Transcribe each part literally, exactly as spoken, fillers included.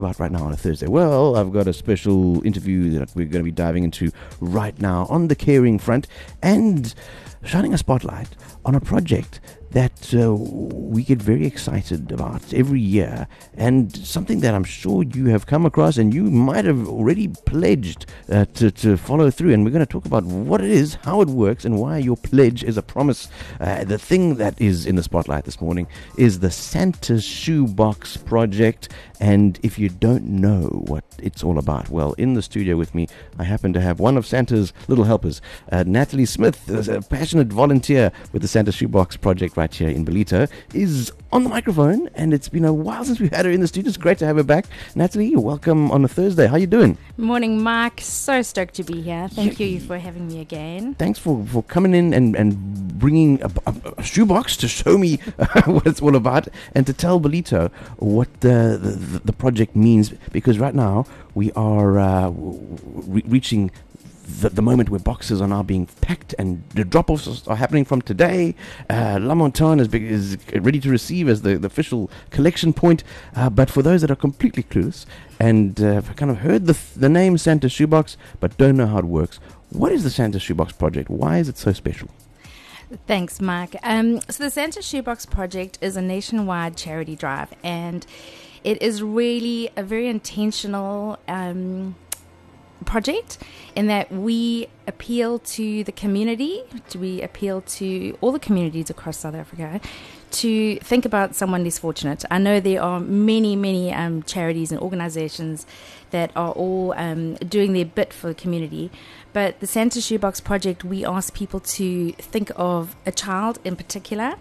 about right now on a Thursday? Well, I've got a special interview that we're going to be diving into right now on the caring front and shining a spotlight on a project that uh, we get very excited about every year, and something that I'm sure you have come across and you might have already pledged uh, to, to follow through. And we're going to talk about what it is, how it works, and why your pledge is a promise. Uh, the thing that is in the spotlight this morning is the Santa Shoebox Project. And if you don't know what it's all about, well, in the studio with me, I happen to have one of Santa's little helpers, uh, Natalie Smith, a passionate volunteer with the Santa Shoebox Project right here in Ballito, is on the microphone, and it's been a while since we've had her in the studio. It's great to have her back. Natalie, welcome on a Thursday. How you doing? Morning, Mark. So stoked to be here. Thank yeah. you for having me again. Thanks for, for coming in and, and bringing a, a, a shoebox to show me uh, what it's all about, and to tell Ballito what the, the, the project means, because right now we are uh, re- reaching The, the moment where boxes are now being packed and the drop-offs are happening from today. Uh, La Montagne is, big, is ready to receive as the, the official collection point. Uh, but for those that are completely clueless and uh, kind of heard the, the name Santa Shoebox but don't know how it works, what is the Santa Shoebox Project? Why is it so special? Thanks, Mark. Um, so the Santa Shoebox Project is a nationwide charity drive, and it is really a very intentional Um, project in that we appeal to the community, we appeal to all the communities across South Africa to think about someone less fortunate. I know there are many, many um, charities and organizations that are all um, doing their bit for the community, but the Santa Shoebox Project, we ask people to think of a child in particular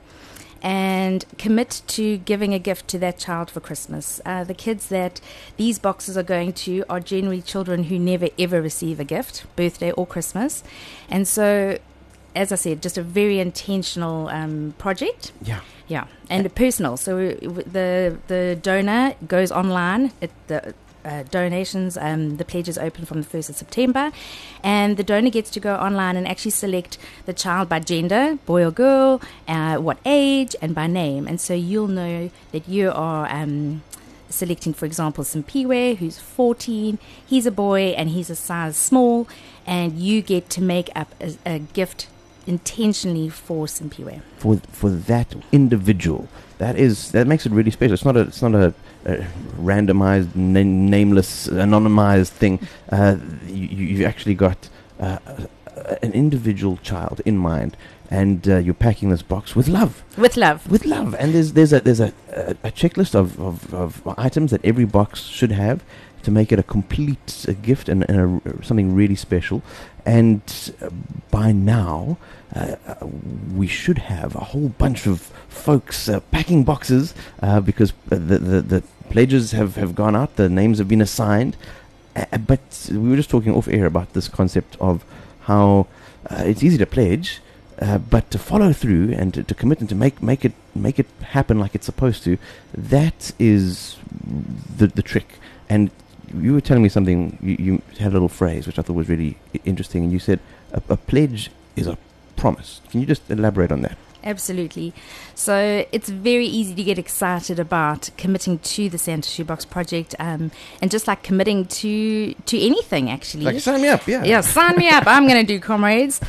and commit to giving a gift to that child for Christmas. Uh, the kids that these boxes are going to are generally children who never ever receive a gift, birthday or Christmas. And so, as I said, just a very intentional um, project. Yeah. Yeah, and uh, personal. So the the donor goes online. It, the Uh, donations, um, the pledge is open from the first of September, and the donor gets to go online and actually select the child by gender, boy or girl, uh, what age, and by name. And so you'll know that you are um, selecting, for example, Simpiwe, who's fourteen. He's a boy and he's a size small, and you get to make up a, a gift intentionally for Simpiwe. For for that individual. That is that makes it really special. It's not a it's not a, a randomized, na- nameless, anonymized thing. Uh, you, you've actually got uh, an individual child in mind, and uh, you're packing this box with love. With love. With love. And there's there's a there's a, a, a checklist of, of, of items that every box should have to make it a complete uh, gift and, and a, something really special. And uh, by now, uh, we should have a whole bunch of folks uh, packing boxes uh, because uh, the, the the pledges have, have gone out, the names have been assigned. Uh, but we were just talking off air about this concept of how uh, it's easy to pledge, uh, but to follow through and to, to commit and to make make it make it happen like it's supposed to, that is the the trick. And you were telling me something, you, you had a little phrase which I thought was really I- interesting, and you said a, a pledge is a promise. Can you just elaborate on that? Absolutely. So it's very easy to get excited about committing to the Santa Shoebox Project, um, and just like committing to to anything, actually. Like, sign me up, yeah. Yeah, sign me up. I'm going to do comrades.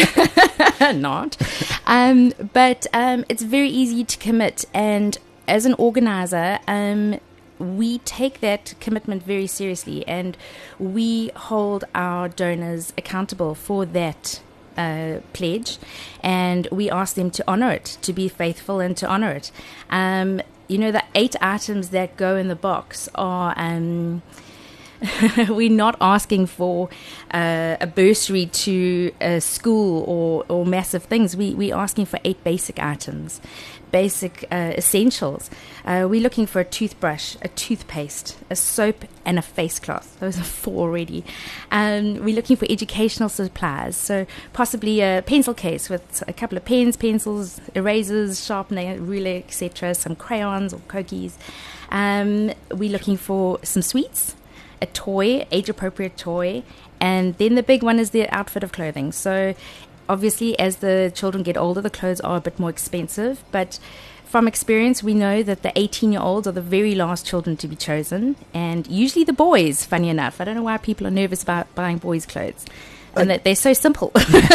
Not. Um, but um, it's very easy to commit. And as an organizer, um, we take that commitment very seriously, and we hold our donors accountable for that uh, pledge, and we ask them to honor it, to be faithful and to honor it. Um, you know, the eight items that go in the box are... Um, we're not asking for uh, a bursary to a school or, or massive things. We, we're asking for eight basic items, basic uh, essentials. Uh, we're looking for a toothbrush, a toothpaste, a soap, and a face cloth. Those are four already. Um, we're looking for educational supplies, so possibly a pencil case with a couple of pens, pencils, erasers, sharpener, ruler, et cetera, some crayons or cookies. Um, we're looking for some sweets, a toy, age-appropriate toy, and then the big one is the outfit of clothing. So obviously, as the children get older, the clothes are a bit more expensive, but from experience, we know that the eighteen-year-olds are the very last children to be chosen, and usually the boys, funny enough. I don't know why people are nervous about buying boys' clothes, and that they're so simple.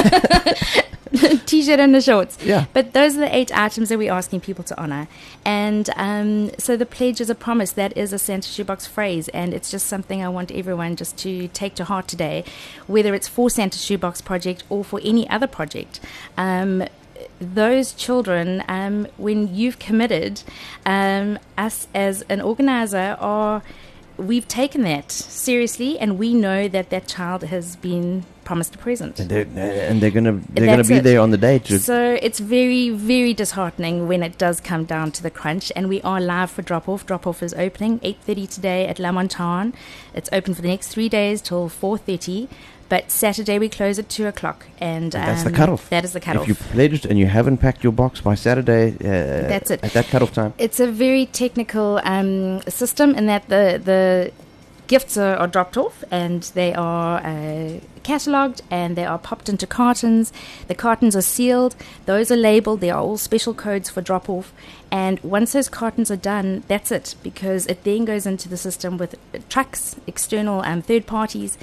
T-shirt and the shorts. Yeah. But those are the eight items that we're asking people to honor. And um, so the pledge is a promise. That is a Santa Shoebox phrase, and it's just something I want everyone just to take to heart today, whether it's for Santa Shoebox Project or for any other project. Um, those children, um, when you've committed, um, us as an organizer are... we've taken that seriously, and we know that that child has been promised a present. And they're, and they're gonna they're That's gonna be it. there on the day. To So it's very, very disheartening when it does come down to the crunch, and we are live for drop-off. Drop-off is opening eight thirty today at La Montagne. It's open for the next three days till four thirty. But Saturday we close at two o'clock, and um, that's the cutoff. That is the cutoff. If you pledged and you haven't packed your box by Saturday, uh, That's it. At that cutoff time. It's a very technical um, system in that the the gifts are, are dropped off, and they are uh, catalogued, and they are popped into cartons. The cartons are sealed. Those are labeled. There are all special codes for drop-off. And once those cartons are done, that's it, because it then goes into the system with trucks, external and um, third parties.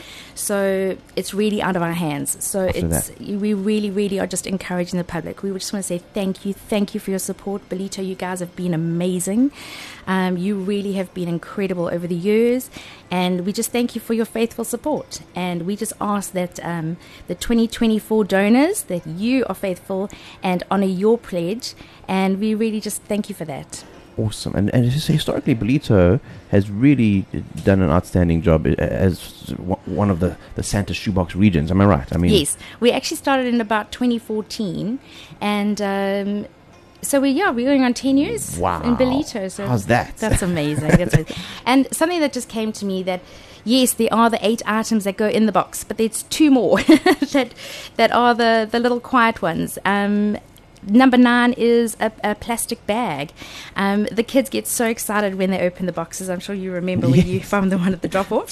So it's really out of our hands. So After it's that. we really, really are just encouraging the public. We just want to say thank you, thank you for your support, Ballito. You guys have been amazing. Um, you really have been incredible over the years, and we just thank you for your faithful support. And we just ask that um, the twenty twenty-four donors, that you are faithful and honor your pledge. And we really just thank you for that. Awesome. And, and just historically, Ballito has really done an outstanding job as one of the, the Santa Shoebox regions. Am I right? I mean, yes. We actually started in about twenty fourteen. And um, so, we, yeah, we're going on ten years Wow. in Ballito. So how's that? That's amazing. That's amazing. And something that just came to me that, yes, there are the eight items that go in the box, but there's two more that that are the, the little quiet ones. Um Number nine is a, a plastic bag. Um, the kids get so excited when they open the boxes. I'm sure you remember when you found the one at the drop-offs.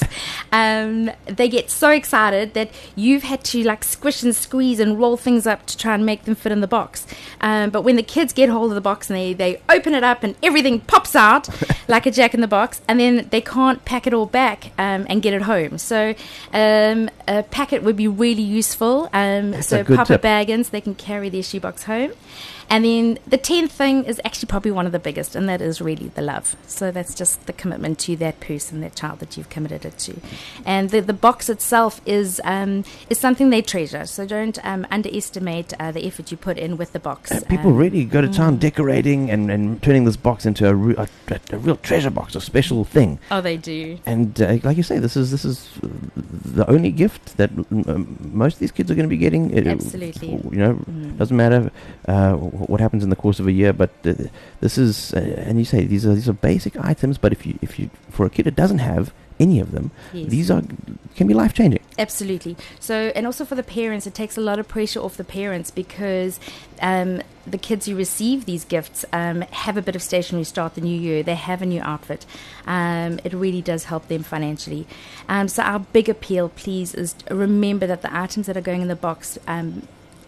Um, they get so excited that you've had to like squish and squeeze and roll things up to try and make them fit in the box. Um, but when the kids get hold of the box and they, they open it up and everything pops out like a jack-in-the-box, and then they can't pack it all back um, and get it home. So um, a packet would be really useful. Um, That's so a good pop tip. a bag in so they can carry their shoebox home. And then the tenth thing is actually probably one of the biggest, and that is really the love. So that's just the commitment to that person, that child that you've committed it to. And the, the box itself is um, is something they treasure. So don't um, underestimate uh, the effort you put in with the box. Uh, people Um, really go to town decorating and, and turning this box into a, re- a, a, a real treasure box, a special thing. Oh, they do. And uh, like you say, this is this is uh, the only gift that um, most of these kids are going to be getting. Uh, Absolutely. You know, Mm. doesn't matter uh, what happens in the course of a year, but uh, this is, uh, and you say these are these are basic items. But if you if you for a kid that doesn't have any of them, Yes. these are can be life changing. Absolutely. So, and also for the parents, it takes a lot of pressure off the parents, because um, the kids who receive these gifts um, have a bit of stationery start the new year. They have a new outfit. Um, it really does help them financially. Um, so our big appeal, please, is to remember that the items that are going in the box, um,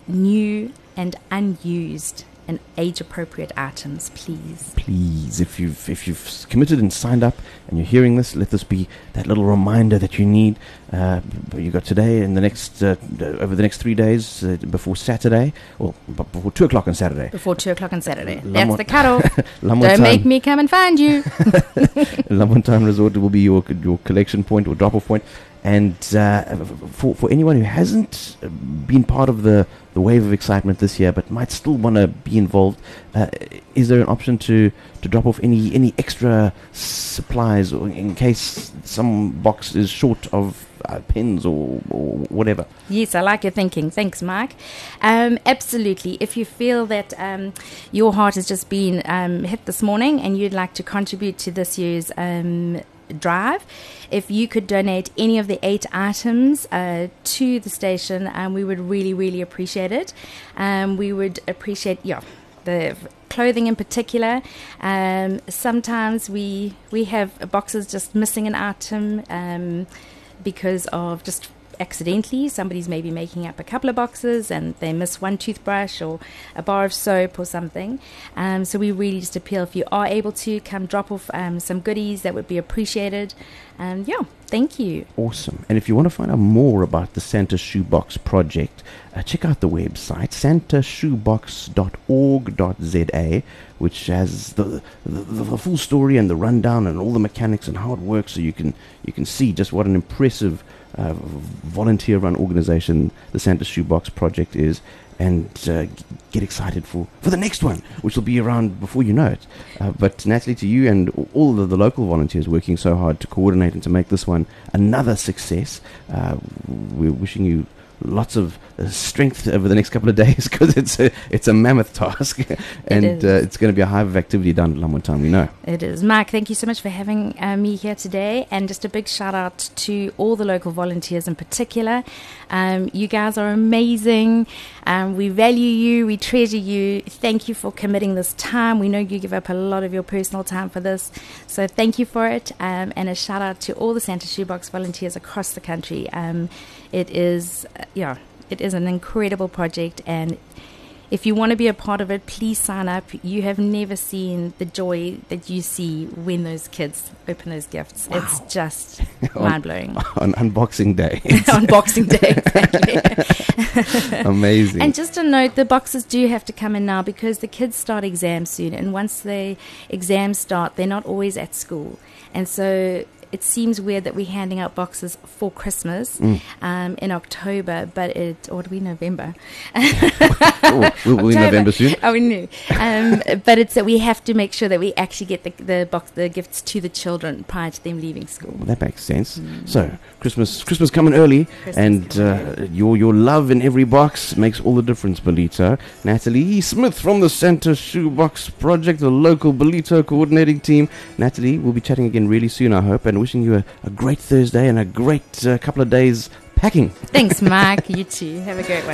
new and unused and age-appropriate items, please. Please, if you've if you've s- committed and signed up and you're hearing this, let this be that little reminder that you need. Uh, b- you got today and the next uh, d- over the next three days uh, before Saturday, or b- before two o'clock on Saturday. Before two o'clock on Saturday. Lamont- That's the cutoff. La Don't make Montagne, me come and find you. La Montagne Resort will be your c- your collection point or drop-off point. And uh, for for anyone who hasn't been part of the, the wave of excitement this year, but might still want to be involved, uh, is there an option to, to drop off any any extra supplies, or in case some box is short of uh, pens or, or whatever? Yes, I like your thinking. Thanks, Mike. Um, absolutely. If you feel that um, your heart has just been um, hit this morning and you'd like to contribute to this year's um, drive, if you could donate any of the eight items uh, to the station, um, we would really, really appreciate it. Um, we would appreciate, yeah, the clothing in particular. Um, sometimes we we have boxes just missing an item um, because of just accidentally. Somebody's maybe making up a couple of boxes and they miss one toothbrush or a bar of soap or something. Um, so we really just appeal, if you are able to, come drop off um, some goodies, that would be appreciated. And yeah, thank you. Awesome. And if you want to find out more about the Santa Shoebox project, uh, check out the website santa shoebox dot org dot z a, which has the, the the full story and the rundown and all the mechanics and how it works, so you can you can see just what an impressive uh, volunteer-run organization the Santa Shoebox project is, and uh, get excited for, for the next one, which will be around before you know it. Uh, but Natalie, to you and all of the local volunteers working so hard to coordinate and to make this one another success, uh, we're wishing you lots of uh, strength over the next couple of days, because it's a it's a mammoth task, and it uh, it's going to be a hive of activity down at Lamontine, we know. It is. Mark, thank you so much for having uh, me here today, and just a big shout out to all the local volunteers in particular. Um, you guys are amazing. Um, we value you, we treasure you. Thank you for committing this time. We know you give up a lot of your personal time for this, so thank you for it. Um, and a shout out to all the Santa Shoebox volunteers across the country. Um, it is, uh, yeah, it is an incredible project, and if you want to be a part of it, please sign up. You have never seen the joy that you see when those kids open those gifts. Wow. It's just mind-blowing. On Unboxing Day. Unboxing Day, exactly. Amazing. And just a note, the boxes do have to come in now, because the kids start exams soon, and once the exams start, they're not always at school. And so it seems weird that we're handing out boxes for Christmas mm. um, in October, but it, or do we November? oh, we'll be in November soon. Oh, we knew. Um, but it's that we have to make sure that we actually get the the box, the gifts to the children prior to them leaving school. Well, that makes sense. Mm. So Christmas, Christmas coming early, Christmas and coming uh, early. your your love in every box makes all the difference, Ballito. Natalie Smith from the Santa Shoebox Project, the local Ballito coordinating team. Natalie, we'll be chatting again really soon, I hope, and wishing you a, a great Thursday and a great uh, couple of days packing. Thanks, Mark. You too. Have a great one.